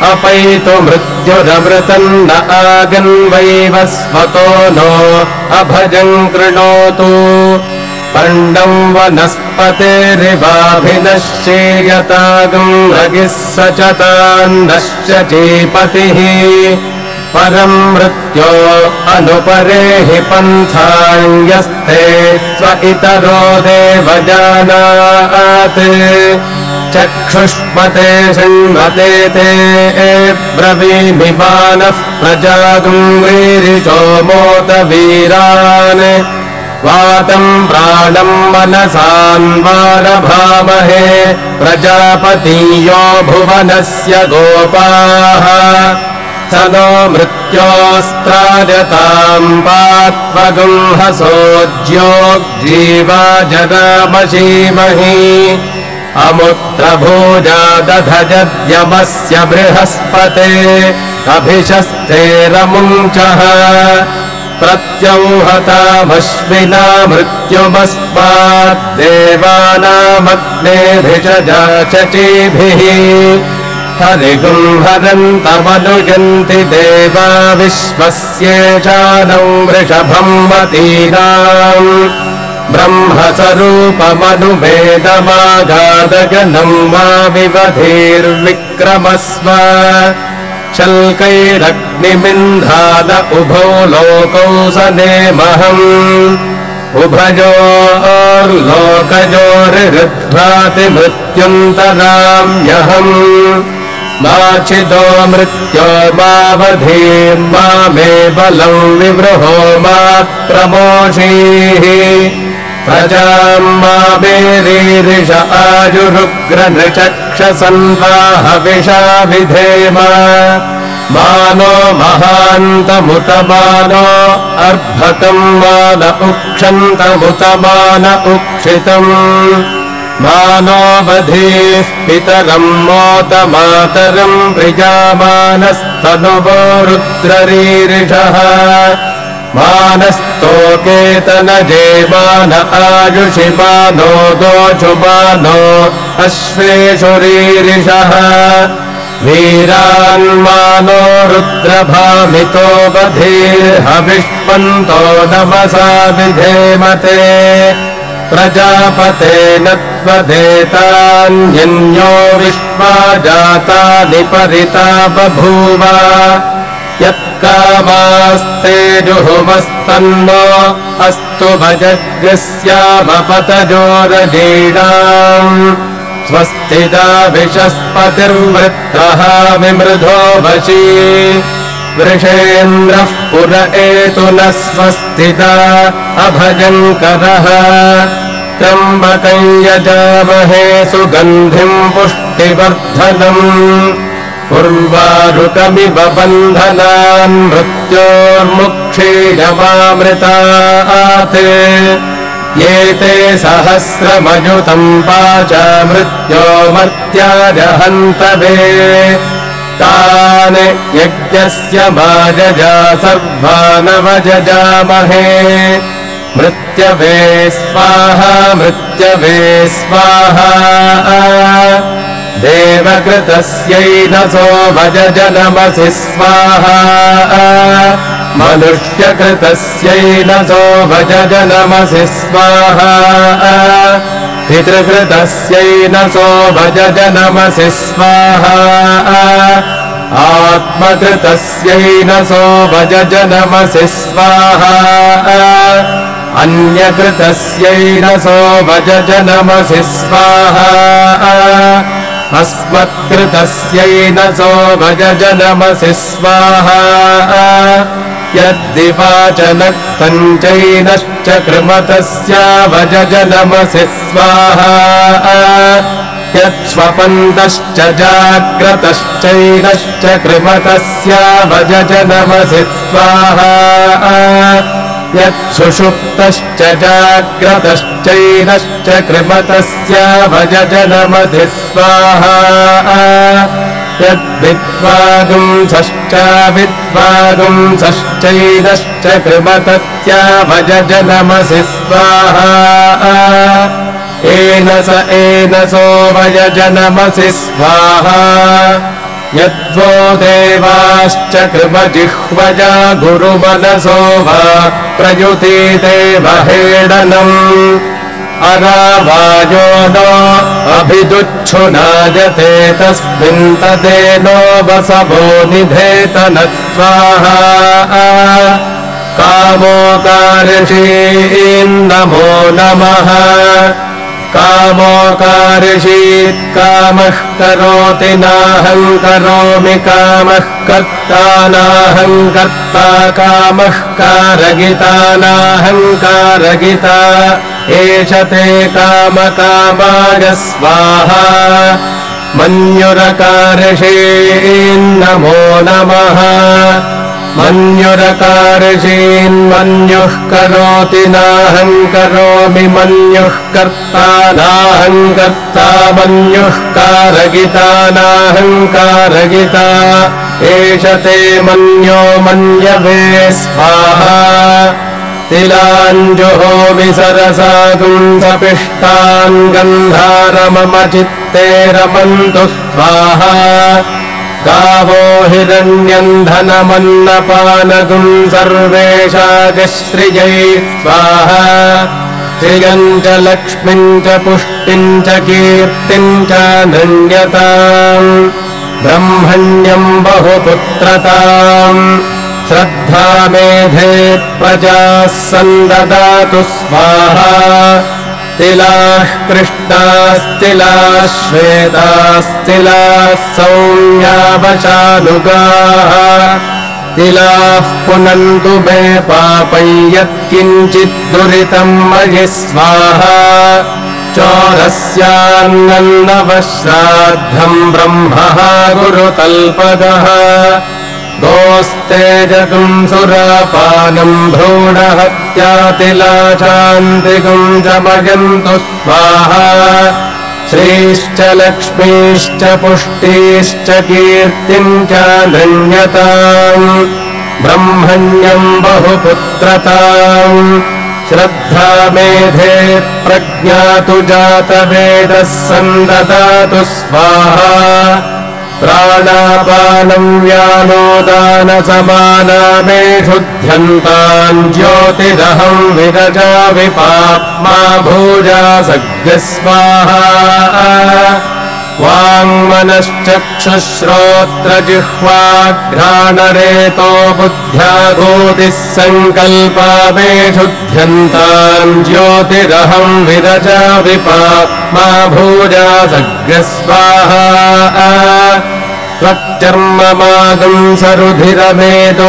अपैतु मृत्युरमृतन्न आगन्वैव स्वतो नो अभजम् कृणोतु पर्णम् वनस्पतेरिवाभिनश्येयतागम् रगिः स च तान्नश्च चीपतिः परम् मृत्यो अनुपरेहि पन्थान्यस्ते स्व इतरो देवजानात् चक्षुष्मते शृण्वते ते ब्रवीमि मानः प्रजागुंरीरिचो मोत वीरान् वातम् प्राणम् मनसान्वारभामहे प्रजापतीयो भुवनस्य गोपाः स नो मृत्योस्त्राजताम् पात्वगुंहसोज्योग्जीवा जगामशीमहि अमुत्रभूजा दधजद्यमस्य बृहस्पते अभिशस्तेरमुञ्चः प्रत्यौहतामश्विना मृत्युमस्मात् देवानामग्नेभिषजाचचीभिः हरिगुंहरन्तमनुजन्ति देवा विश्वस्येषानौ वृषभम् मतीनाम् ब्रह्मस्वरूपमनुमेदमागादगनम् मा विवधीर्विक्रमस्व शल्कैरग्निमिन्धान उभौ लोकौ सनेमहम् उभयोर्लोकयोरिरुध्वाति मृत्युन्तराम्यहम् माचिदो मृत्यो मावधीर्मा मे बलम् विवृहो मा प्रमोषीः प्रजाम् मा मेरीरिष आयुरुग्रनृचक्षसन्वाहविषा विधेम मानो महान्तमुतमानो अर्भकम् मान उक्षन्तमुतमान उक्षितम् मानो बधीः पितरम् मोतमातरम् प्रिजामानस्तनुवो रुद्ररीरिषः मानस्तोकेतनजेमान आयुषि मानो दोषुमानो अश्वेषुरीरिषः वीरान्मानो रुद्रभामितो बधीर्हविष्पन्तो नमसा विधेमते प्रजापतेन त्वदेतान्यन्यो विश्वा जातानि परिता बभूव यत्कामास्ते जुहुमस्तन्नो अस्तु भजग्स्यामपतजोरजीणाम् स्वस्तिदा विशस्पतिर्वृत्रः विमृधो वशी वृषेन्द्रः पुर एतु न स्वस्तिदा अभजङ्करः त्र्यम्बकम् यजामहे सुगन्धिम् पुष्टिवर्धनम् उर्वारुकमिव बन्धनान् मृत्योर्मुक्षीयमामृतात् एते सहस्रमयुतम् पाचा मृत्यो मर्त्याजहन्तवे तान् यज्ञस्य माजजा सर्वानवजजामहे मृत्यवे स्वाहा मृत्यवे स्वाहा देवकृतस्यैनसो भजजनमसि स्वाहा मनुष्यकृतस्यैनसो भजजनमसि स्वाहा पितृकृतस्यैनसो भजजनमसि स्वाहा आत्मकृतस्यैनसो भजजनमसि स्वाहा अन्यकृतस्यैनसो भजजनमसि स्वाहा अस्मत्कृतस्यैनसो भजजनमसि स्वाहा यद्दिवाचनक्तम् चैनश्च कृमतस्य भजजनमसि स्वाहा यत्स्वपन्तश्च जाग्रतश्चैनश्च कृमतस्य भजजनमसि स्वाहा यत्सुषुप्तश्च जाग्रतश्चैनश्च कृमतस्य भजजनमसि स्वाहा यद्विद्वागुंसश्च विद्वागुंसश्चैनश्च कृमतस्य भजजनमसि स्वाहा एनसो भजजनमसि स्वाहा यद्वो देवाश्च कृपजिह्वजा गुरुमनसो वा प्रयुतीते महेडनम् अरावायो नो अभिदुच्छुनायते तस्मिन् तदेनो वसवो निधेत न स्वाहा कामोकार्षीन्नमो नमः कामोकार्षीत् कामः करोति नाहं करोमि कामः कर्ता नाहं कर्ता कामः कारगिता नाहं कारगिता एष ते कामकामाय स्वाहा मन्युरकार्षीन्नमो नमः मन्युरकार्षीन्मन्युः करोति नाहं करोमि मन्युः कर्ता नाहं कर्ता मन्युः कारगिता नाहं कारगिता एष ते मन्यो मन्यवे स्वाहा तिलाञ्जुहोमि सरसा गुंसपिष्टान् गन्धारमम चित्ते रमन्तु स्वाहा गावो हिरण्यन्धनमन्नपानगुं सर्वेषागश्रियै स्वाहा श्रियम् च लक्ष्मीम् च पुष्टिम् च कीर्तिम् च नण्यताम् ब्रह्मण्यम् बहुपुत्रताम् श्रद्धा मेधे प्रजाः सन्ददातु स्वाहा तिलाः कृष्णास्तिलाः श्वेतास्तिलाः सौम्यावशानुगाः तिलाः पुनन्तु मे पापं यत्किञ्चित् दुरितम् मयि स्वाहा चोरस्यान्नवश्राद्धम् ब्रह्मः गुरुतल्पगः दोस्तेजगुं सुरापानम् भ्रूणहत्यातिलाशान्तिगुं जमयन्तु स्वाहा श्रीश्च लक्ष्मीश्च पुष्टिश्च कीर्तिम् च नण्यताम् ब्रह्मण्यम् बहुपुत्रताम् श्रद्धा मेधे प्रज्ञातु जातवेदः सन्ददातु स्वाहा प्राणापानम् व्यानोदानसमानामेषु ध्यन्ताम् ज्योतिरहम् विरजा विपाप्मा भूजा सग्ः स्वाहा वाङ्मनश्चक्षुश्रोत्रजिह्वाघ्राणरेतो बुद्ध्याभूतिः सङ्कल्पामेषु ध्यन्ताम् ज्योतिरहम् विरजा विपाप्मा भूजा सग्ः स्वाहा त्वच्चर्ममागुम् सरुधिरमेदो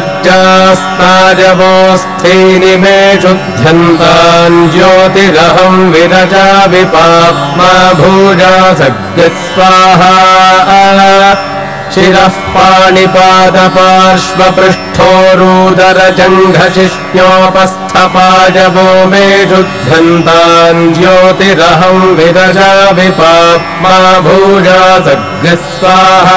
मज्जास्ताजवोऽस्थीनिमेषु ध्यन्ताम् ज्योतिरहम् विरजा विपाप्मा भूजा सग्ः स्वाहा शिरः पाणिपादपार्श्वपृष्ठोरूदरजङ्घशिष्ण्योपस्थपाजवो मेषु ध्यन्ताम् ज्योतिरहम् विरजा विपाप्मा भूजा सग्ः स्वाहा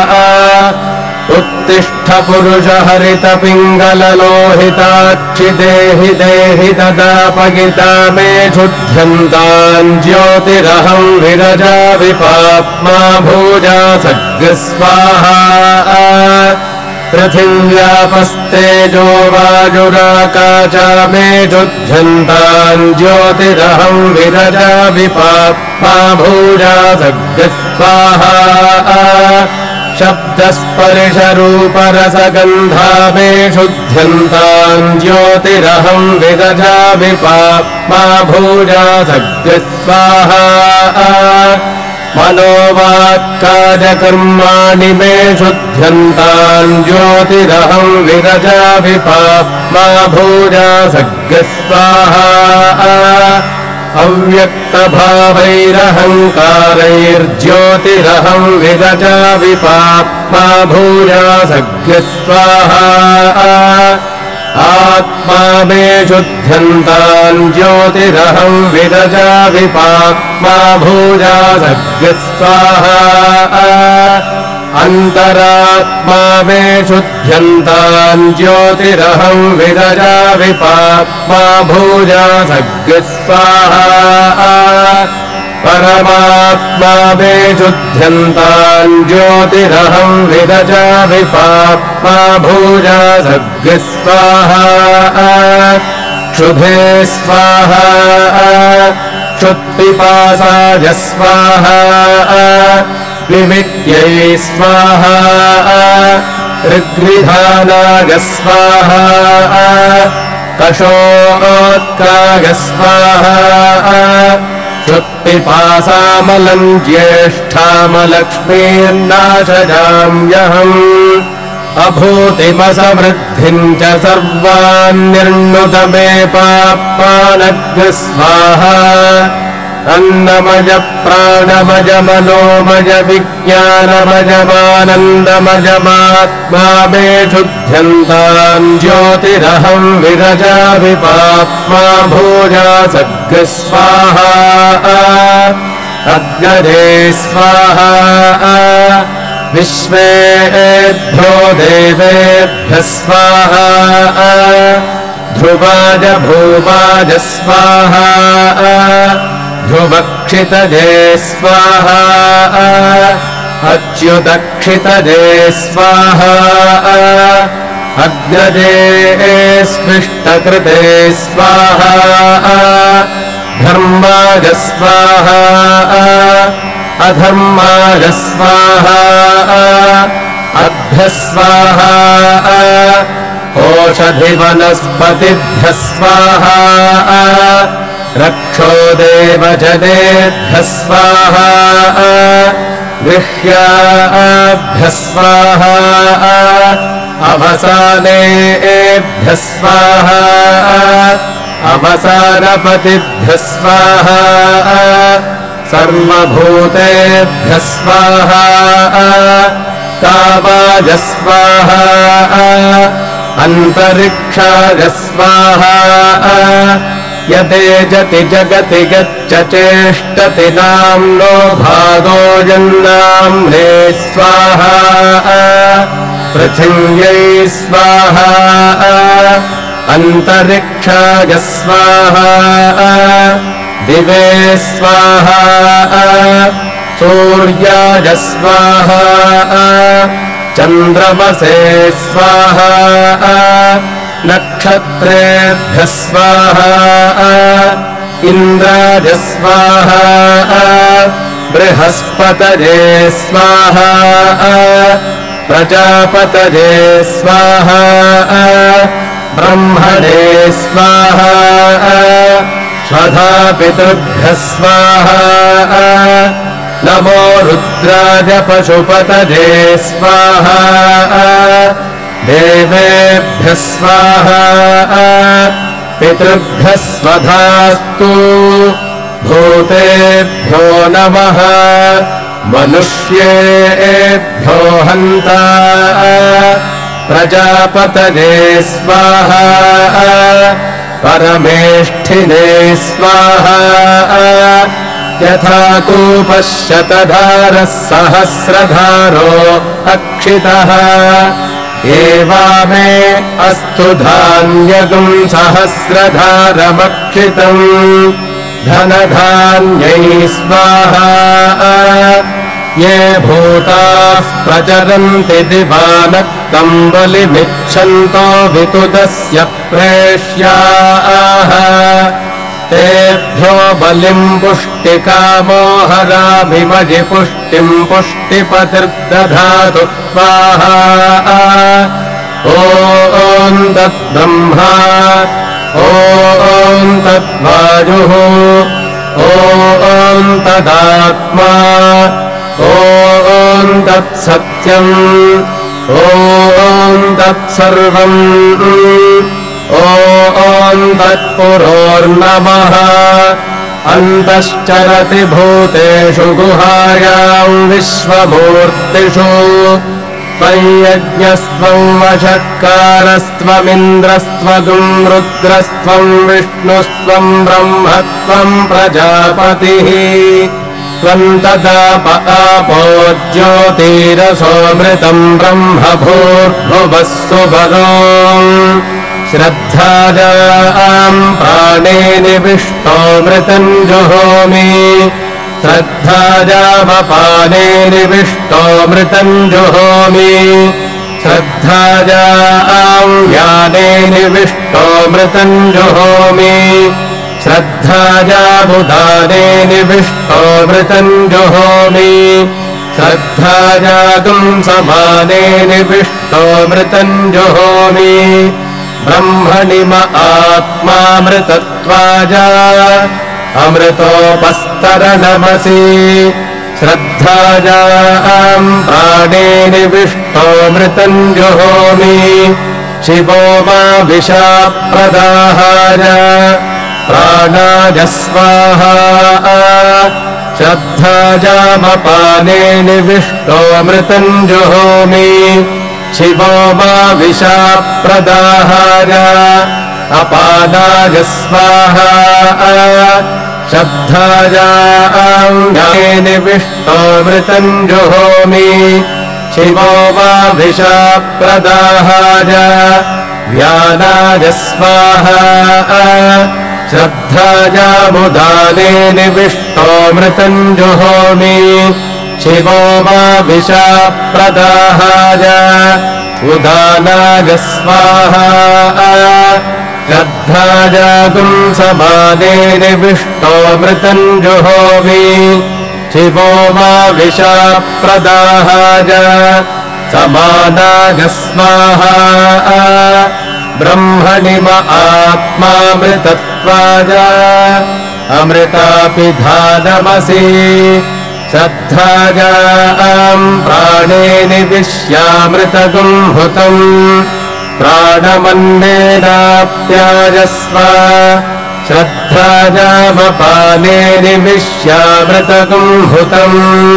उत्तिष्ठ पुरुष हरित पिङ्गललोहिताक्षि देहि देहि तदापगिता मेषु ध्यन्ताम् ज्योतिरहम् विरजा विपाप्मा भूजा सग्ः स्वाहा पृथिव्यापस्तेजो वायुराकाशामेषु ध्यन्ताम् ज्योतिरहम् विरजा विपाप्मा भूजा सग्ः स्वाहा शब्दस्पर्शरूपरसगन्धामेषु ध्यन्ताम् ज्योतिरहम् विरजा विपाप्मा भूजा सग्ः स्वाहा मनोवाक्कार्यकर्माणि मेषु ध्यन्ताम् ज्योतिरहम् विरजा विपाप्मा भूजा सग्ः स्वाहा अव्यक्तभावैरहङ्कारैर्ज्योतिरहम् विरजा विपाप्मा भूजा सग्ः स्वाहा आत्मा मेषु ध्यन्ताम् ज्योतिरहम् विरजा विपाप्मा भूजा सग्ः स्वाहा अन्तरात्मा मेषु ध्यन्ताम् ज्योतिरहम् विरजा विपाप्मा भूजा सग्ः स्वाहा परमात्मा मे शुध्यन्तान् ज्योतिरहं विरजा विपाप्मा भूजा सर्ग स्वाहा क्षुधे स्वाहा क्षुत्पिपासाय स्वाहा विविद्यै स्वाहा ऋग्विधानाय स्वाहा कषोत्काय स्वाहा क्षुत्पिपासामलं ज्येष्ठामलक्ष्मीर्नाशयाम्यहम् अभूतिमसमृद्धिम् च सर्वान्निर्णुत मे पाप्मानग् स्वाहा अन्नमय प्राणमय मनोमय विज्ञानमयमानन्दमयमात्मा मे शुध्यन्तान् ज्योतिरहं विरजा विपाप्मा भूजा सर्ग स्वाहा अग्नये स्वाहा विश्वेभ्यो देवेभ्यः स्वाहा ध्रुवाय भूवाय स्वाहा ध्रुवक्षितये स्वाहा अच्युतक्षितये स्वाहा अग्नये स्पृष्टकृते स्वाहा धर्माय स्वाहा अधर्माय स्वाहा अभ्यः स्वाहा ओषधिवनस्पतिभ्यः स्वाहा रक्षो देवजनेभ्यः स्वाहा गृह्याभ्यः स्वाहा अवसानेभ्यः स्वाहा अवसानपतिभ्यः स्वाहा सर्वभूतेभ्यः स्वाहा कामाय स्वाहा अन्तरिक्षाय स्वाहा यतेजति जगति गच्छ चेष्टति नाम्नो भागो यन्नाम्ने स्वाहा पृथिव्यै स्वाहा अन्तरिक्षाय स्वाहा दिवे स्वाहा सूर्याय स्वाहा चन्द्रमसे स्वाहा नक्षत्रेभ्यः स्वाहा इन्द्राय स्वाहा बृहस्पतये स्वाहा प्रजापतये स्वाहा ब्रह्मणे स्वाहा स्वधापितृभ्यः स्वाहा नमो रुद्राय पशुपतये स्वाहा देवेभ्यः स्वाहा पितृभ्यः स्वधास्तु भूतेभ्यो नमः मनुष्येभ्यो हन्ता प्रजापतये स्वाहा परमेष्ठिने स्वाहा यथा कूपः शतधारः सहस्रधारो अक्षितः एवामे अस्तु धान्यगुं सहस्रधारमक्षितम् धनधान्यै स्वाहा ये भूताः प्रचरन्ति दिवानक्तं बलिमिच्छन्तो वितुदस्य प्रेष्याः तेभ्यो बलिम् पुष्टिकामो हरामि मयि पुष्टिम् पुष्टिपतिर्दधातु स्वाहा ॐ तद्ब्रह्मा ॐ तद्वायुः ॐ तदात्मा ॐ तत्सत्यम् ॐ तत्सर्वम् ॐ तत्पुरोर्नमः अन्तश्चरति भूतेषु गुहायाम् विश्वमूर्तिषु त्वय्यज्ञस्त्वम् वषट्कारस्त्वमिन्द्रस्त्वगुं रुद्रस्त्वम् विष्णुस्त्वम् ब्रह्मत्वम् प्रजापतिः त्वम् तदाप आपो ज्योतिरसोऽमृतम् ब्रह्म भूर्भुवः सुबलो श्रद्धायाम् प्राणे निविष्टोऽमृतम् जुहोमि श्रद्धायामपाने निविष्टोऽमृतम् जुहोमि श्रद्धायाम्याने निविष्टोऽमृतम् जुहोमि श्रद्धायामुदाने निविष्टोऽमृतम् जुहोमि श्रद्धायागुम् समाने निविष्टोऽमृतम् जुहोमि ब्रह्मणिम आत्मामृतत्वाय अमृतोपस्तरणमसि श्रद्धायाम् प्राणे निविष्टोऽमृतम् जुहोमि शिवो मा विषाप्रदाहाय प्राणाय स्वाहा श्रद्धायामपाने निविष्टोऽमृतम् जुहोमि शिवो मा विषाप्रदाहाय अपानाय स्वाहा श्रद्धायाम्याने निविष्टोऽमृतम् जुहोमि शिवो मा विषाप्रदाहाय व्यानाय स्वाहा श्रद्धायामुदाने निविष्टोऽमृतम् जुहोमि शिवो मा विषाप्रदाहाय उदानाय स्वाहा श्रद्धायागुम् समाने निविष्टोऽमृतम् जुहोमि शिवो मा विषाप्रदाहाय समानाय स्वाहा ब्रह्मणिम आत्मामृतत्वाय अमृतापिधानमसि श्रद्धायाम् प्राणे निविश्यामृतगुम् हुतम् प्राणमन्नेनाप्यायस्व श्रद्धायामपाने निविश्यामृतगुम् हुतम्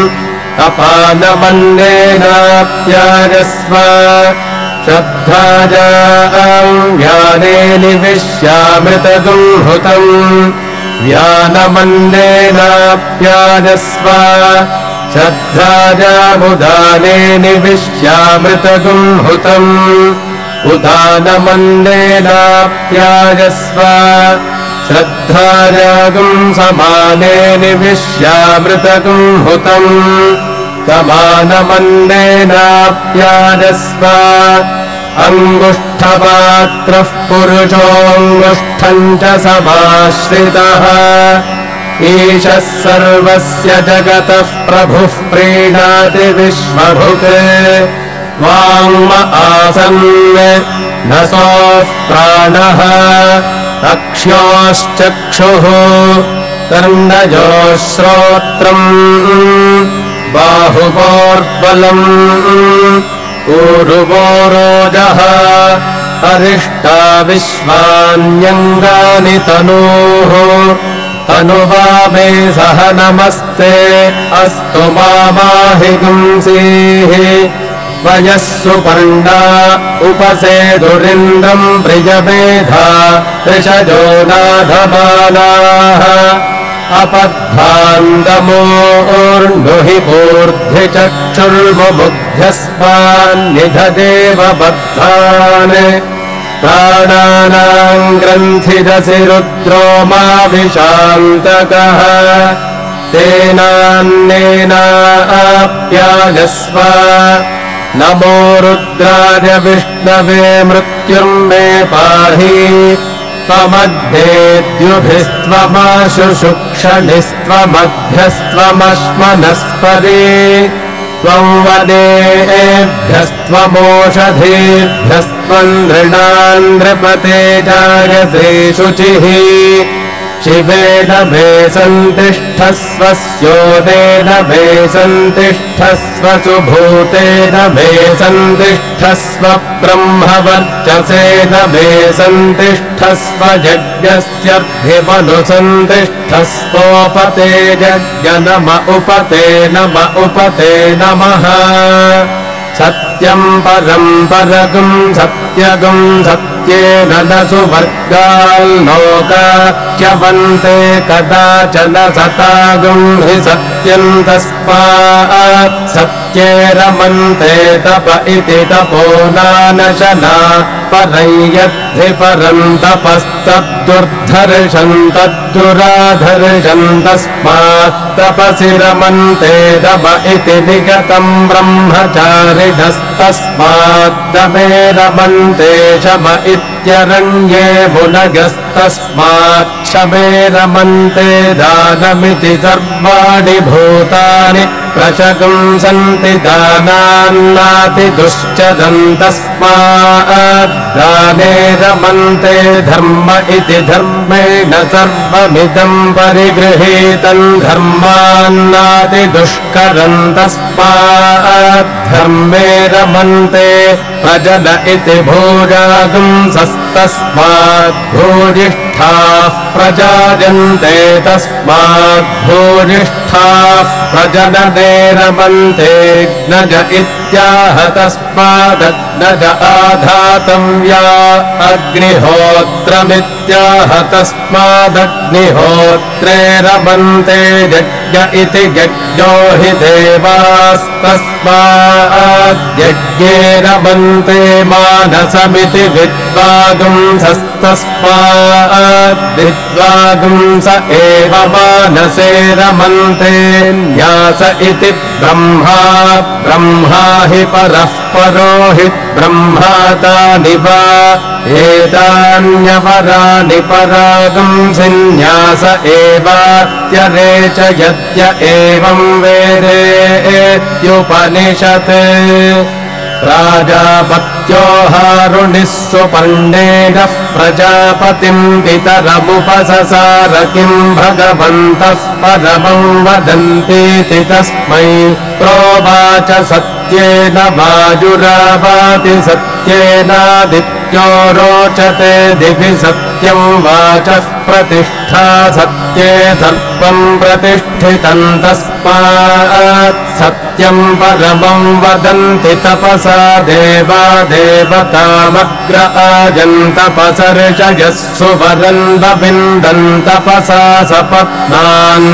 अपानमन्नेनाप्यायस्व श्रद्धायाम्याने निविश्यामृतगुम् हुतम् व्यानमन्नेनाप्यायस्व श्रद्धायामुदाने निविश्यामृतगुम् हुतम् उदानमन्नेनाप्यायस्व श्रद्धायागुम् समाने निविश्यामृतगुम् हुतम् समानमन्नेनाप्यायस्व अङ्गुष्ठपात्रः पुरुषोऽङ्गुष्ठम् च समाश्रितः ईशः सर्वस्य जगतः प्रभुः प्रीणाति विश्वभुक् वाङ्म आसन् नसोः प्राणः अक्ष्योश्चक्षुः कर्णयोः श्रोत्रम् बाहुवोर्बलम् ऊरुवोरोजः अरिष्टा विश्वान्यङ्गानि तनूः तनुवामे सह नमस्ते अस्तु मामाहि गुंसीः वयः सुपर्णा उपसेदुरिन्द्रम् प्रियमेधा ऋषजो नाधमानाः अपद्भान्दमोर्नुहि मूर्ध्नि चक्षुर्मुग्ध्यस्मान्निधदेव बद्धान् प्राणानाम् ग्रन्थिरसि रुद्रो माभिशान्तकः तेनान्नेनाप्यायस्व नमो रुद्राय विष्णवे मृत्युर्मे पाहि त्वमध्येद्युभिस्त्वमाशुषुक्षणिस्त्वमध्यस्त्वमश्मनस्पदे त्वम् वदेभ्यस्त्वमोषधेभ्यस्त्वम् नृणाम् नृपते जायसे शुचिः शिवेन मे सन्तिष्ठस्व स्योदेन मे सन्तिष्ठस्व सुभूतेन मे सन्तिष्ठस्व ब्रह्मवर्चसेन मे सन्तिष्ठस्व यज्ञस्यर्थिमनु सन्तिष्ठस्वोपते यज्ञ नम उपते नमः सत्यम् परम् परगुम् सत्यगुम् सत्येन न सुवर्गाल्लोकाच्यवन्ते कदाचन सतागुम् हि सत्यम् तस्य तस्मात् सत्ये रमन्ते तप इति तपो नानशना परयद्धि परम् तपस्तद्दुर्धर्षम् तद्दुराधर्षम् तस्मात् तपसि रमन्ते तप इति निगतम् ब्रह्मचारिणस्तस्मात् तमे रमन्ते शम इत्यरण्ये मुनयस्तस्मात् शमे रमन्ते दानमिति सर्वाणि भूतानि प्रशंसन्ति दानान्नाति दुश्चदन् तस्मात् दाने रमन्ते धर्म इति धर्मेण सर्वमिदम् परिगृहीतम् धर्मान्नाति दुष्करम् तस्मात् धर्मे रमन्ते प्रजन इति भोजागुंसस्तस्मात् भूयिष्ठाः प्रजायन्ते तस्मात् भूयिष्ठाः प्रजनने रमन्ते ज्ञज इत्याह तस्मादग्नज आधातव्या अग्निहोत्रमित्याह तस्मादग्निहोत्रे रमन्ते यज्ञ इति यज्ञो हि देवास्तस्मात् यज्ञे रमन्ते मानसमिति विद्वागुंसस्तस्मात् विद्वागुंस एव मानसे रमन्ते न्यास इति ब्रह्मा ब्रह्मा हि परः परो हि ब्रह्मातानि वा एतान्यपराणि परागुंसिन्यास एवात्यरेचयत्य एवम् वेदेत्युपनिषत् प्राजापत्योहारुणिः सुपर्णेनः प्रजापतिम् पितरमुपससार किम् भगवन्तः परमम् वदन्तीति तस्मै प्रोवाच सत्येन वायुरावाति सत्येनादित्यो रोचते दिवि सत्यम् वाचः प्रतिष्ठा सत्ये सर्वम् प्रतिष्ठितम् तस्मात् सत्यम् परमम् वदन्ति तपसा देवा देवतामग्र आजन्तपसर्षयः सुवरन्दविन्दन् तपसा सपत्नान्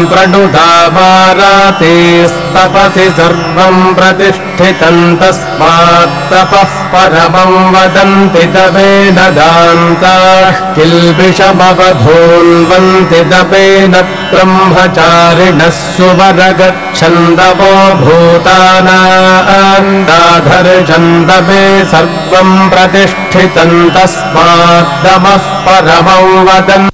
प्रणुदावारातीस्तपसि सर्वम् प्रतिष्ठितम् तस्मात् तपः परमम् वदन्ति तवेन दान्ताः किल्बिषमवधून्वन्ति तवेन ब्रह्मचारिणः सुवरगच्छन्दवो भूतानान्दाधर्षन्दवे सर्वम् प्रतिष्ठितम् तस्मात् तमः परमम् वदन्